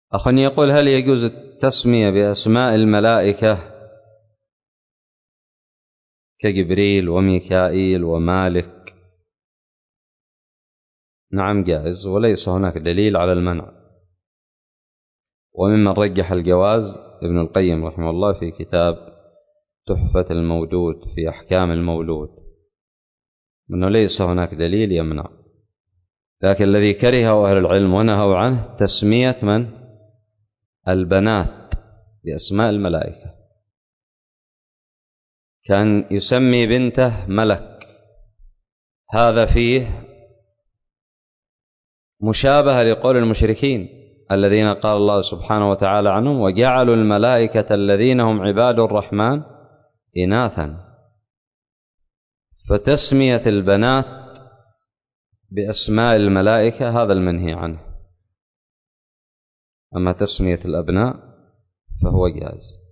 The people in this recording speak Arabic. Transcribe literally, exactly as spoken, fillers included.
أخ يقول: هل يجوز التسمية بأسماء الملائكة كجبريل وميكائيل ومالك؟ نعم جائز، وليس هناك دليل على المنع. وممن رجح الجواز ابن القيم رحمه الله في كتاب تحفة المولود في أحكام المولود، أنه ليس هناك دليل يمنع. لكن الذي كرهه أهل العلم ونهوا عنه تسمية من؟ البنات بأسماء الملائكة، كان يسمي بنته ملك، هذا فيه مشابهة لقول المشركين الذين قال الله سبحانه وتعالى عنهم: وجعلوا الملائكة الذين هم عباد الرحمن إناثا. فتسمية البنات بأسماء الملائكة هذا المنهي عنه، أما تسمية الأبناء فهو جائز.